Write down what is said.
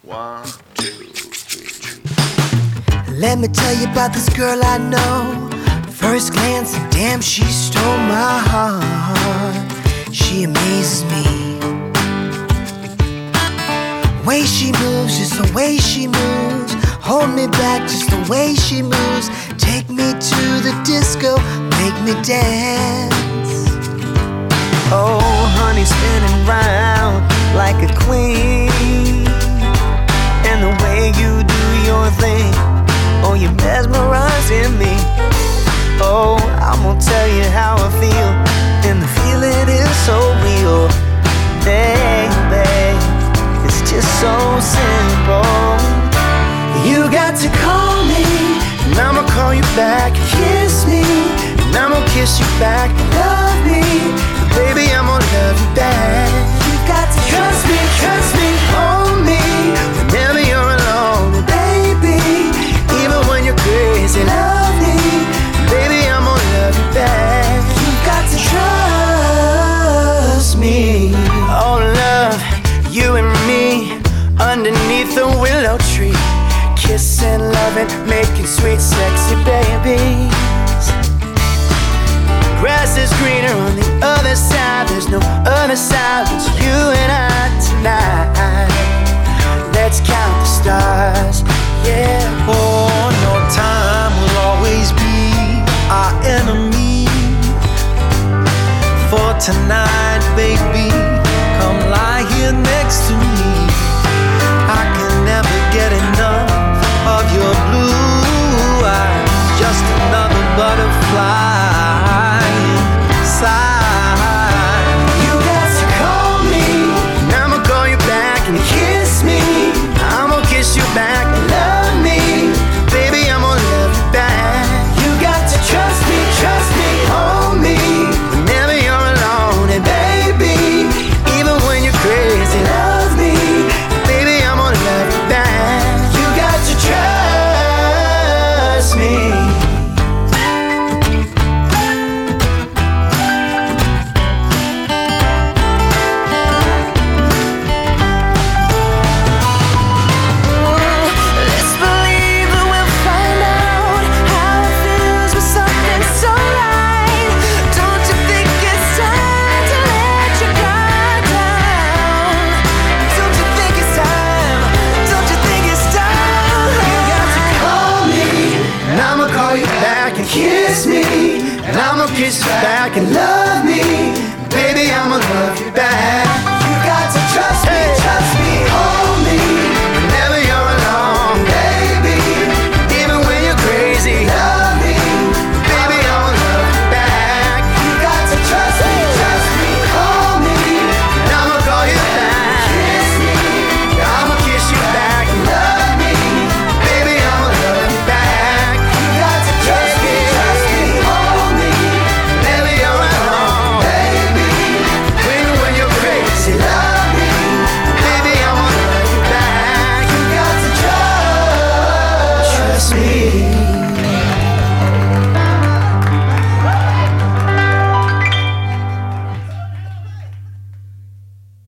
1, 2, 3. Let me tell you about this girl I know. First glance, damn, she stole my heart. She amazes me. Way she moves, just the way she moves. Hold me back, just the way she moves. Take me to the disco, make me dance. Oh, honey, spinning round like a queen. And the way you do your thing, oh, you're mesmerizing me. Oh, I'm gonna tell you how I feel, and the feeling is so real. Baby, it's just so simple. You got to call me, and I'ma call you back. Kiss me, and I'ma kiss you back. Love me, and baby, I'm gonna love you back. You got to trust me, hold me whenever you're alone. And baby, even when you're crazy, love me, baby, I'm gonna love you back. You got to trust me. Oh, love, you and me underneath the willow tree, kissing, loving, making sweet, sexy babies. Grass is greener on the other side. There's no other side but you and I tonight. Let's count the stars, yeah. Oh, no time will always be our enemy. For tonight, baby, come lie here next to me. I can never get enough of your blue eyes. Just another butterfly inside. You got to call me, and I'ma call you back. And kiss me, I'ma kiss you back. Love me, baby, I'm gonna love you back. You got to trust me, hold me whenever you're alone. And baby, even when you're crazy, love me, baby, I'm gonna love you back. You got to trust me. Let's believe that we'll find out how it feels with something so right. Don't you think it's time to let your guard down? Don't you think it's time? Don't you think it's time? You got to call me, and I'ma call you back. And kiss me, and I'ma kiss you back. And love